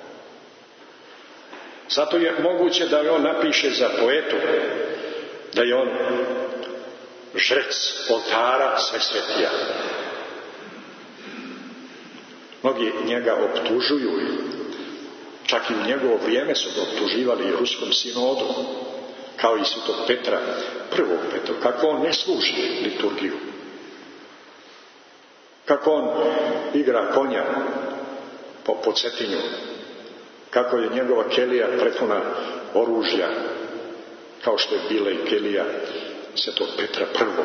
S4: Zato je moguće da on napiše za poetu da je on žrec oltara Svesvetija. Mnogi njega optužuju, čak i u njegovo vrijeme su ga optuživali i ruskom sinodu, kao i svetog Petra, prvog Petra, kako on ne služi liturgiju, kako on igra konja po, po Cetinju, kako je njegova kelija prepuna oružja, kao što je bila i kelija svetog Petra prvog.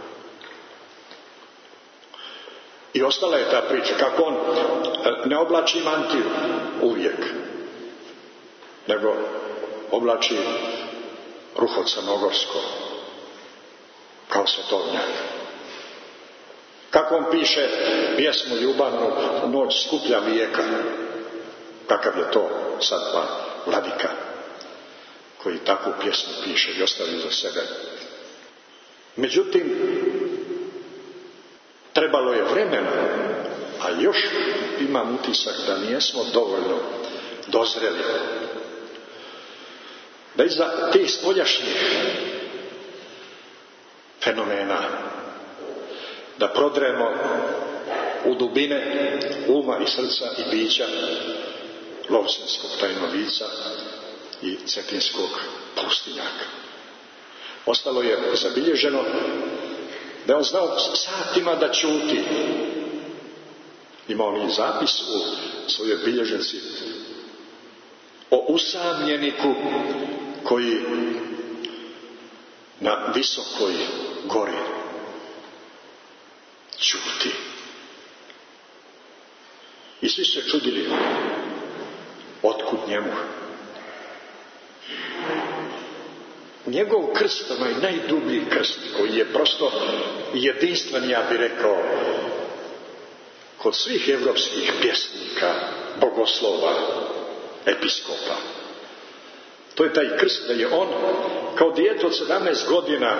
S4: I ostala je ta priča, kako on ne oblači mantiju uvijek, nego oblači ruho crnogorsko, kao svetovnjak. Kako on piše pjesmu ljubavnu Noć skuplja vijeka, kakav je to sad pa vladika, koji takvu pjesmu piše i ostavi za sebe. Međutim, trebalo je vremena, a još imam utisak da nijesmo dovoljno dozreli, da iza tih spoljašnjih fenomena da prodremo u dubine uma i srca i bića Lovćenskog tajnovica i Cetinskog pustinjaka. Ostalo je zabilježeno da je on znao satima da ćuti. Ima on i zapis u svojoj bilježnici o usamljeniku koji na visokoj gori ćuti. I svi se čudili otkud njemu. Njegov krst, onaj najdublji krst, koji je prosto jedinstven, ja bih rekao, kod svih evropskih pjesnika, bogoslova, episkopa. To je taj krst da je on, kao dijete od sedamnaest godina,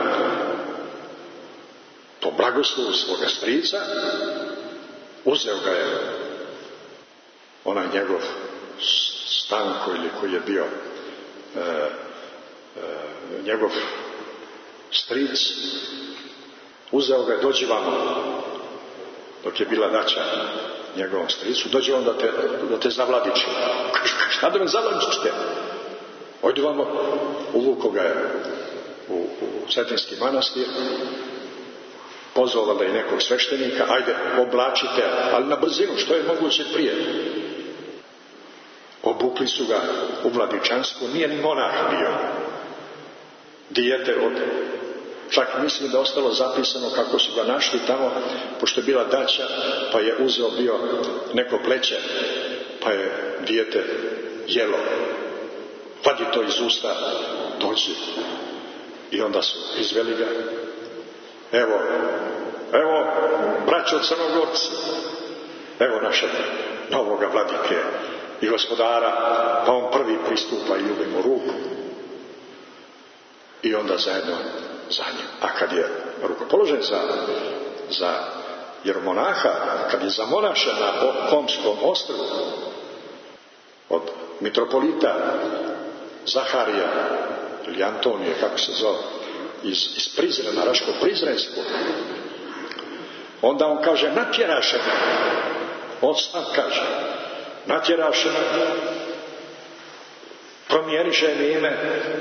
S4: po blagoslovu svoga strica, uzeo ga je onaj njegov Stanko, ili koji je bio e, e, njegov stric, uzeo ga, dođi vamo, dok je bila daća njegovom stricu, dođi vam da te, da te zavladiči. Šta da me zavladičite? Ojde vamo, uvuko ga je u, u Cetinski manastir, pozvala da je nekog sveštenika, ajde, oblačite, ali na brzinu, što je moguće prije. obukli su ga u Vladičansku, nije ni monah bio. Dijete od, čak mislim da je ostalo zapisano kako su ga našli tamo, pošto je bila daća, pa je uzeo bio neko pleće, pa je dijete jelo. Vadi to iz usta, dođi. I onda su izveli ga. Evo, evo, braćo Crnogorci, evo našeg novoga vladike i gospodara, pa on prvi pristupa i ljubi mu ruku. I onda zajedno za njim. A kad je rukopoložen za, za jeromonaha, kad je zamonašen na Komskom ostrvu od mitropolita Zaharija ili Antonije, kako se zove, iz, iz Prizrena, Raško-Prizrenskog, onda on kaže, natjeraše me. On sam kaže, natjeraše me, promijeniše mi ime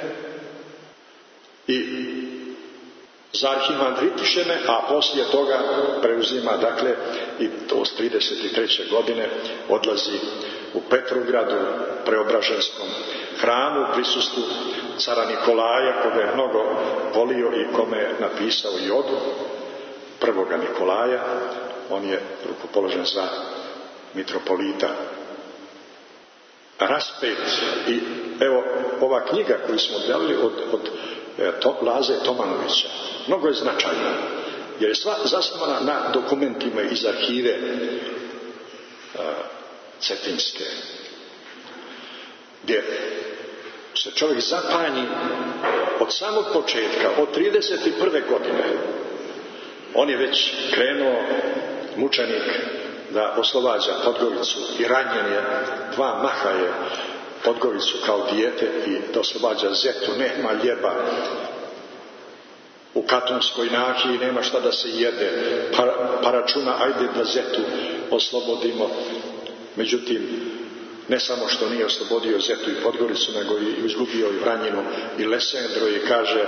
S4: i zarhimandritiše me, a poslije toga preuzima, dakle, i to s trideset treće godine odlazi u Petrogradu, Preobraženskom hramu, u prisustvu cara Nikolaja, koga je mnogo volio i kome je napisao i odu, prvoga Nikolaja. On je rukopoložen za mitropolita. Raspet. I evo, ova knjiga koju smo objavili od, od to, Laze Tomanovića, mnogo je značajna, jer je sva zasnovana na dokumentima iz arhive uh, cetinske, gdje se čovjek zapanji od samog početka, od trideset prve godine. On je već krenuo, mučenik, da oslobađa Podgoricu i ranjen je, dva maha je Podgoricu kao dijete i da oslobađa Zetu, nema ljeba. U Katunskoj Nahiji nema šta da se jede, pa, pa računa, ajde da Zetu oslobodimo. Međutim, ne samo što nije oslobodio Zetu i Podgoricu, nego i izgubio i Vranjinu i Lesendro, i kaže,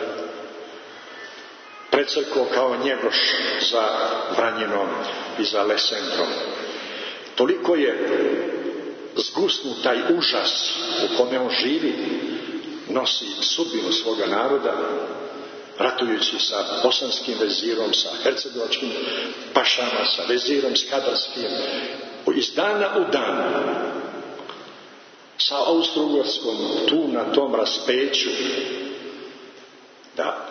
S4: precrkao kao Njegoš za Vranjinom i za Lesendrom. Toliko je zgusnut taj užas u kome on živi, nosi sudbinu svoga naroda, ratujući sa bosanskim vezirom, sa hercegovačkim pašama, sa vezirom skadarskim, iz dana u dan, sa Austro-Ugarskom, tu na tom raspeću, da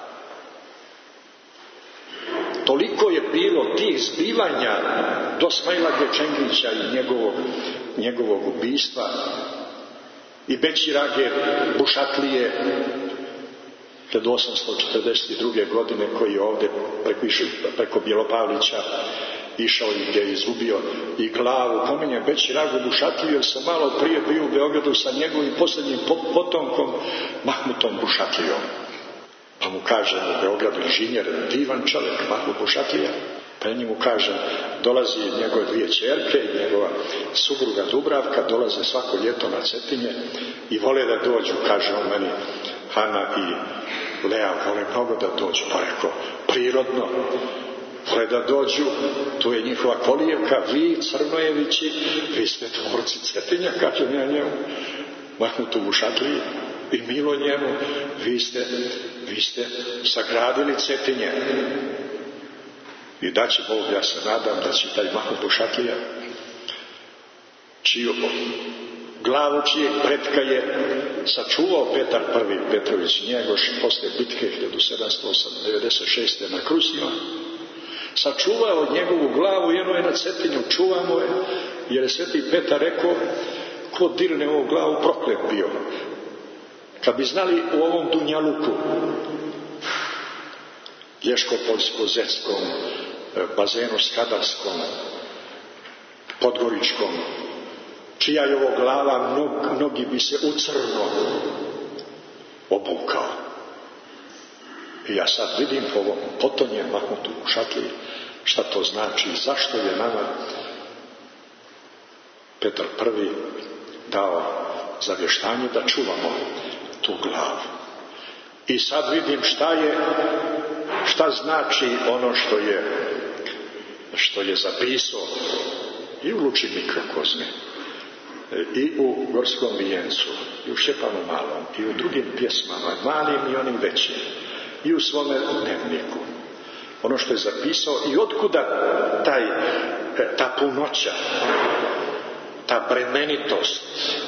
S4: toliko je bilo tih zbivanja do Smajla Gečengića i njegovog, njegovog ubistva i Bećirage Bušatlije hiljadu osamsto četrdeset druge. godine, koji je ovdje preko, preko Bjelopavlića išao i gdje je izgubio i glavu. Pominjem Bećiragu Bušatliju jer sam malo prije bio u Beogradu sa njegovim posljednjim potomkom Mahmutom Bušatlijom. Pa mu kažem u Beogradu inženjer, divan čovjek, Mahmut Bušatlija. Pa njemu kažem, dolazi njegove dvije ćerke i njegova supruga Dubravka, dolaze svako ljeto na Cetinje i vole da dođu, kaže on meni, Hana i Lea vole mnogo da dođu, pa rekao, prirodno, vole da dođu, tu je njihova kolijevka, vi Crnojevići, vi ste tvorci Cetinja, kažem ja njemu, Mahmutu Bušatliji, i milo njemu, vi ste, vi ste sagradili Cetinje. I da će Bog, ja se nadam, da će taj Mahmut Bušatlija, čiju glavu čijeg pretka je sačuvao Petar prvi Petrović Njegoš posle bitke hiljadu sedamsto devedeset šeste. na Krusima, sačuvao njegovu glavu i ono je na Cetinju, čuvamo je, jer je sveti Petar rekao, ko dirne ovu glavu, proklet bio. Kad bi znali u ovom Dunjaluku, Lješko-Poljsko-Zetskom, bazenu Skadarskom, Podgoričkom, čija je ovo glava, mnog, mnogi bi se u crno obukao. I ja sad vidim po ovom potonjem Mahmutu Bušatliji šta to znači, zašto je nama Petar prvi dao zavještanje da čuvamo tu glavu. I sad vidim šta je, šta znači ono što je, što je zapisao i u Luči mikrokozme. i u Gorskom vijencu, i u Šćepanu malom, i u drugim pjesmama, malim i onim većim, i u svome dnevniku. Ono što je zapisao i otkuda taj, ta punoća, ta bremenitost,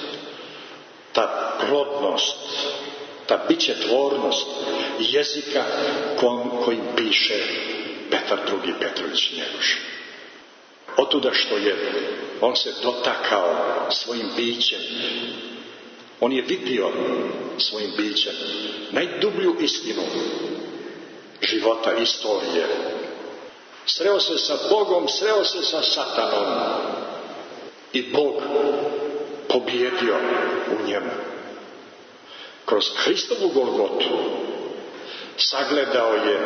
S4: ta plodnost, ta bićetvornost jezika kojim piše Petar drugi. Petrović Njegoš. Otuda što je on se dotakao svojim bićem, on je vidio svojim bićem najdublju istinu života, istorije. Sreo se sa Bogom, sreo se sa Satanom i Bog pobjedio u njemu. Kroz Hristovu Golgotu sagledao je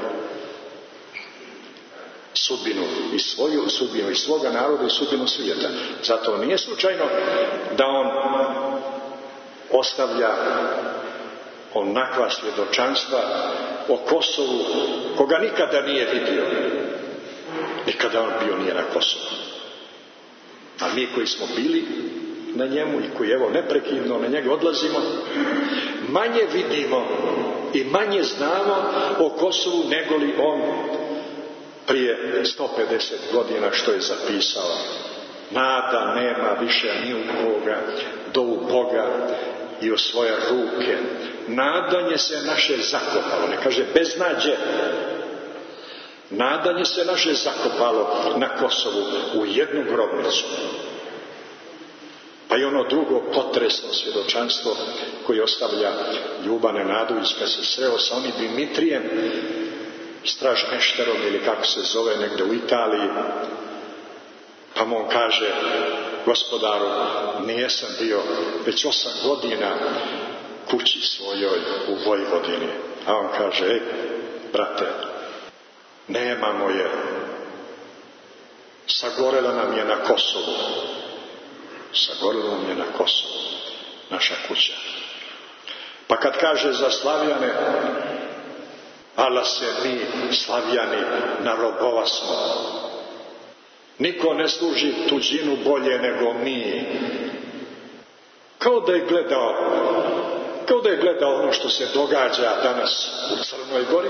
S4: sudbinu i svoju sudbinu i svoga naroda i sudbinu svijeta. Zato nije slučajno da on ostavlja onakva svjedočanstva o Kosovu koga nikada nije vidio. Nikada on bio nije na Kosovu. A mi koji smo bili na njemu i koji evo neprekidno na njega odlazimo, manje vidimo i manje znamo o Kosovu nego li on prije sto pedeset godina što je zapisao. Nada nema više ni u koga do u Boga i u svoje ruke. Nadanje se naše zakopalo, ne kaže beznađe. Nadanje se naše zakopalo na Kosovu u jednu grobnicu. Pa i ono drugo potresno svjedočanstvo koje ostavlja Ljuba Nenadović kad se sreo sa onim Dimitrijem, stražmešterom ili kako se zove negdje u Italiji, pa mu on kaže: gospodaru, nijesam bio već osam godina kući svojoj u Vojvodini. A on kaže: ej, brate, nemamo je, sagorela nam je na Kosovu. Sagorela nam je na Kosovu naša kuća. Pa kad kaže za Slavijane: ala se mi Slavijani narobova smo. Niko ne služi tuđinu bolje nego mi. Kao da je gledao, kao da je gledao ono što se događa danas u Crnoj Gori,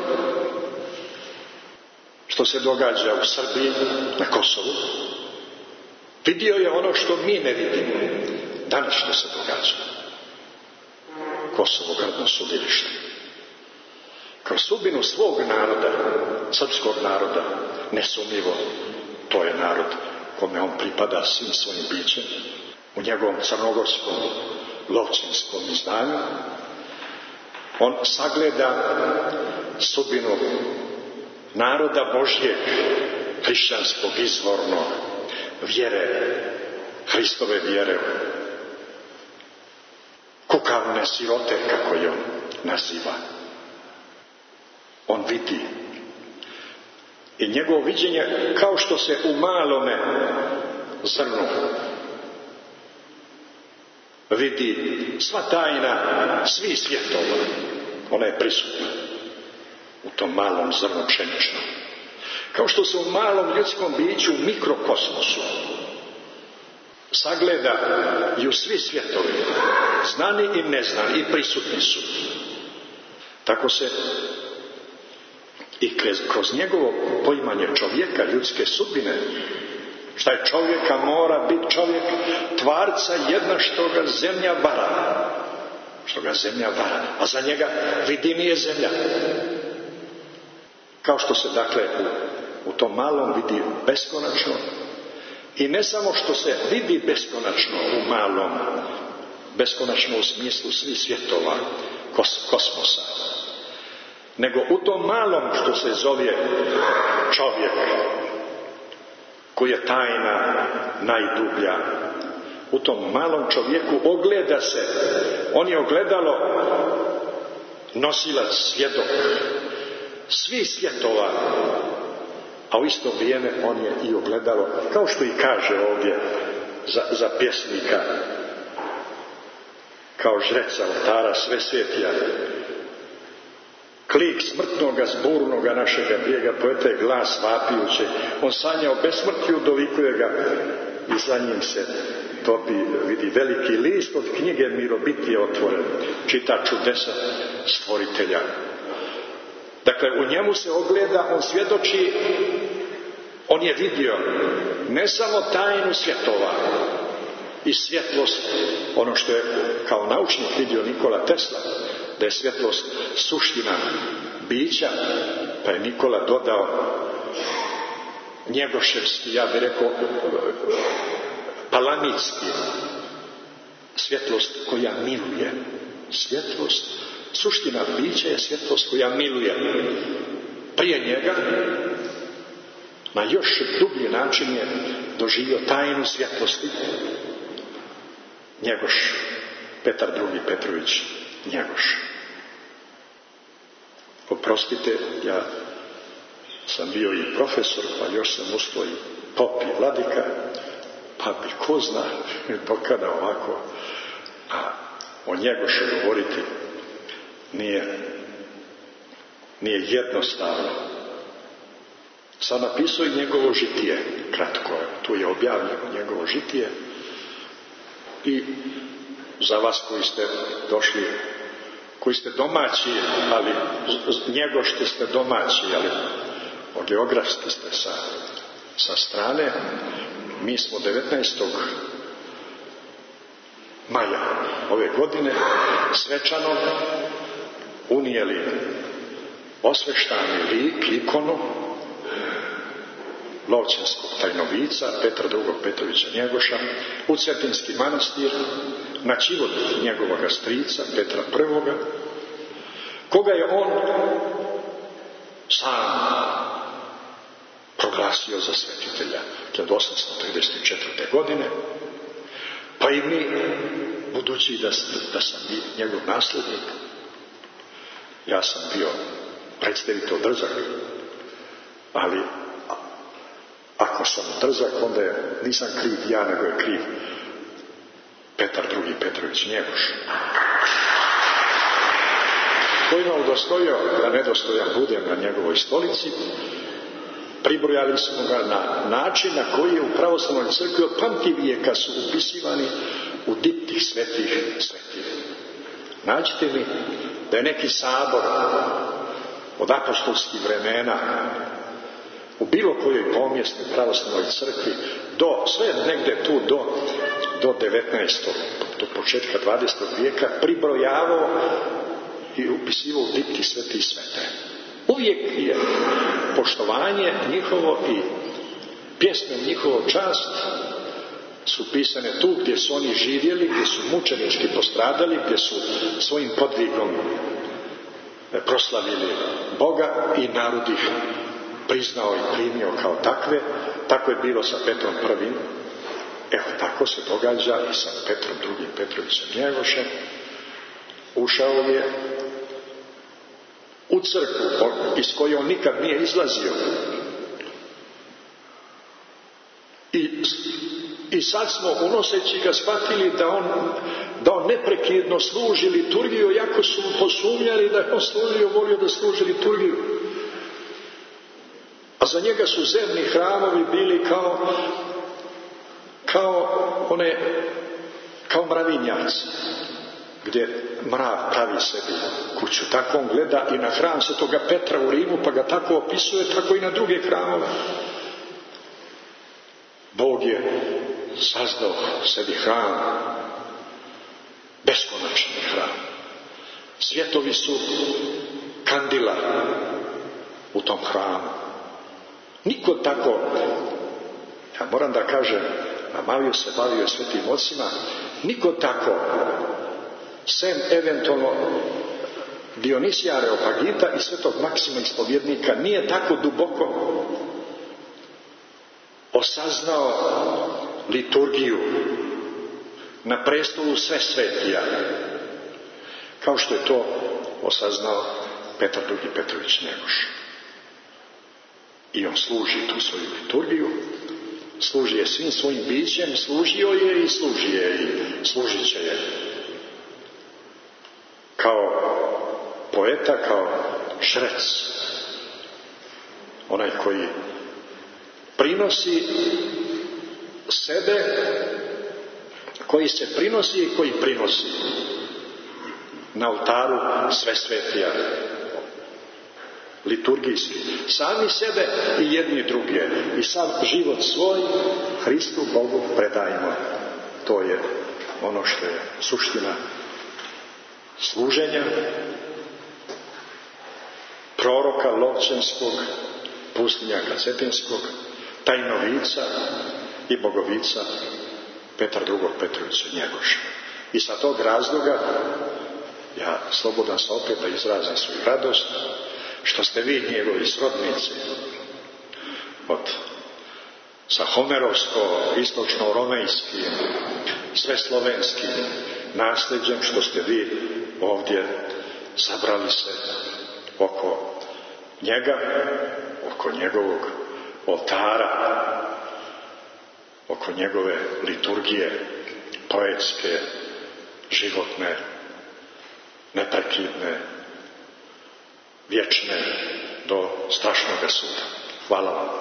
S4: što se događa u Srbiji, na Kosovu. Vidio je ono što mi ne vidimo. Danas što se događa. Kosovo gradno sudilište. Kroz sudbinu svog naroda, srpskog naroda, nesumnjivo, to je narod kome on pripada svim svojim bićem, u njegovom crnogorskom, lovčinskom izdanju. On sagleda sudbinu naroda Božjeg, hrišćanskog, izvorno, vjere, Hristove vjere, kukavne sirote, kako je on naziva. On vidi. I njegovo viđenje, kao što se u malome zrnu vidi sva tajna svih svjetova, ona je prisutna u tom malom zrnu pšeničnom. Kao što se u malom ljudskom biću, u mikrokosmosu, sagledaju svi svjetovi, znani i neznani, i prisutni su. Tako se i kroz njegovo poimanje čovjeka, ljudske sudbine, šta je čovjeka, mora biti čovjek tvarca jedna što ga zemlja vara. Što ga zemlja vara. A za njega vidi nije zemlja. Kao što se dakle u, u tom malom vidi beskonačno. I ne samo što se vidi beskonačno u malom, beskonačno u smislu svih svjetova, kos, kosmosa, nego u tom malom što se zove čovjek, koji je tajna najdublja. U tom malom čovjeku ogleda se, on je ogledalo, nosilac, svjedok svih svjetova, a u isto vrijeme on je i ogledalo, kao što i kaže ovdje za, za pjesnika, kao žreca oltara Svesvetija, klik smrtnoga zburnoga našega bijega, poeta je glas vapijuće, on sanja o besmrtju, dovikuje ga i za njim se topi, vidi veliki list od knjige Mirobitije otvoren, čita čudesa stvoritelja. Dakle, u njemu se ogleda, on svjedoči, on je vidio ne samo tajnu svjetova i svjetlost, ono što je kao naučnik vidio Nikola Tesla, da je svjetlost suština bića, pa je Nikola dodao njegoševski, ja bih rekao palamitski, svjetlost koja miluje. Svjetlost, suština bića je svjetlost koja miluje. Prije njega na još dublji način je doživio tajnu svjetlosti Njegoš, Petar drugi Petrović Njegoš. Oprostite, ja sam bio i profesor, pa još sam usto i pop i vladika, pa bi ko zna dokada ovako, a o Njegošu govoriti nije, nije jednostavno. Sam napisao i njegovo žitije, kratko, tu je objavljeno njegovo žitije, i za vas koji ste došli, koji ste domaći, ali Njegoški ste domaći, ali geografski ste sa, sa strane, mi smo devetnaestog maja ove godine svečano unijeli osveštani lik, ikonu Lovćenskog tajnovica Petra drugog Petrovića Njegoša u Cetinski manastir na čivot njegovoga strica Petra prvoga, koga je on sam proglasio za svetitelja hiljadu osamsto trideset četvrte. godine, pa i mi, budući da, da sam njegov naslednik, ja sam bio predstavitelj drzak, ali ako sam drzak, onda je, nisam kriv ja, nego je kriv Petar drugi Petrović Njegoš, koji me udostojio da nedostojan budem na njegovoj stolici. Pribrojali smo ga na način na koji je u pravoslavnoj crkvi od pamtivijeka su upisivani u diptih svetih svetih. Nađite mi da je neki sabor od apostolskih vremena u bilo kojoj pomjesnoj pravoslavnoj crkvi do, sve negde tu do, do devetnaestog do početka dvadesetog vijeka pribrojavao i upisivao u dipti sveti svete. Uvijek je poštovanje njihovo i pjesme u njihovo čast su pisane tu gdje su oni živjeli, gdje su mučenički postradali, gdje su svojim podvigom proslavili Boga i narod ih priznao i primio kao takve. Tako je bilo sa Petrom prvim. Evo, tako se događa i sa Petrom drugim Petrovićem Njegošem. Ušao je u crkvu iz koje on nikad nije izlazio. I, i sad smo, unoseći ga, shvatili da on, da on neprekidno služi liturgiju, jako su posumnjali da je on služio, volio da služi liturgiju. A za njega su zemni hramovi bili kao, kao one, kao mravinjaci, gdje mrav pravi sebi kuću. Tako on gleda i na hram Svetoga Petra u Rimu, pa ga tako opisuje, tako i na druge hramove. Bog je sazdao sebi hram, beskonačni hram. Svjetovi su kandila u tom hramu. Niko tako, ja moram da kažem, Amavio se bavio svetim ocima, niko tako, sem eventualno Dionisija Areopagita i svetog Maksima ispovjednika, nije tako duboko osaznao liturgiju na prestolu sve svetija, kao što je to osaznao Petar drugi Petrović Njegoš. I on služi tu svoju liturgiju, služi je svim svojim bićem, služio je i služi je i služit će je. Kao poeta, kao žrec, onaj koji prinosi sebe koji se prinosi i koji prinosi na oltaru sve svetija, liturgijski, sami sebe i jedni druge i sav život svoj Hristu Bogu predajmo. To je ono što je suština služenja proroka Lovćenskog, pustinjaka Cetinskog, tajnovica i bogovica Petra drugog Petrovića Njegoša. I sa tog razloga ja slobodan sam opet da izrazim svoju radost što ste vi njegovi srodnici od sa homerovsko-istočno-romejskim, sve slovenskim nasljeđem, što ste vi ovdje sabrali se oko njega, oko njegovog oltara, oko njegove liturgije poetske, životne, neprekidne, vječne do strašnoga suda. Hvala vam.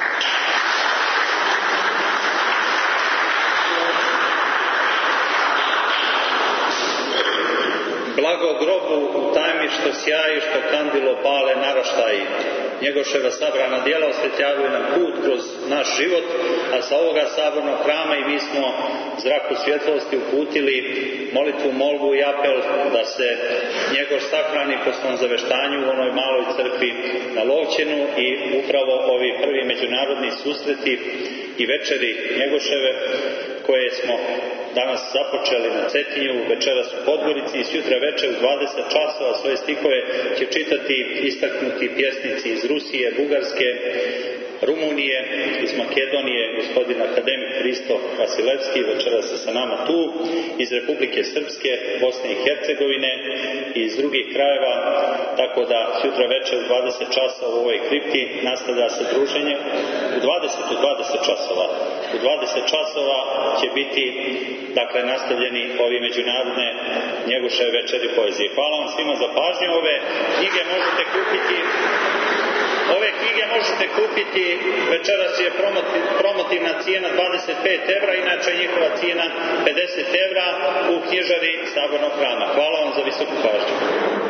S1: Blago grobu u tajmi što sjaji, što kandilo pale naraštaji. Njegoševa sabrana djela osvetljavaju nam put kroz naš život, a sa ovoga sabornog hrama i mi smo zraku svjetlosti uputili molitvu, molbu i apel da se Njegoš sahrani po svom zaveštanju u onoj maloj crkvi na Lovćenu i upravo ovi prvi međunarodni susreti i večeri Njegoševe koje smo danas započeli na Cetinju, večeras u Podgorici i sutra večer u dvadeset časova svoje stihove će čitati istaknuti pjesnici iz Rusije, Bugarske, Rumunije, iz Makedonije, gospodin akademik Hristo Vasilevski, večeras je sa nama tu, iz Republike Srpske, Bosne i Hercegovine i iz drugih krajeva, tako da sutra večer u dvadeset časova u ovoj kripti nastavlja se druženje. U dvadeset, u dvadeset časova. U dvadeset časova će biti, dakle, nastavljeni ovi međunarodne Njegoševe večeri poezije. Hvala vam svima za pažnju. Ove knjige možete kupiti Ove knjige možete kupiti, večeras je promotivna cijena dvadeset pet evra, inače njihova cijena pedeset evra u knjižari Sabornog hrama. Hvala vam za visoku pažnju.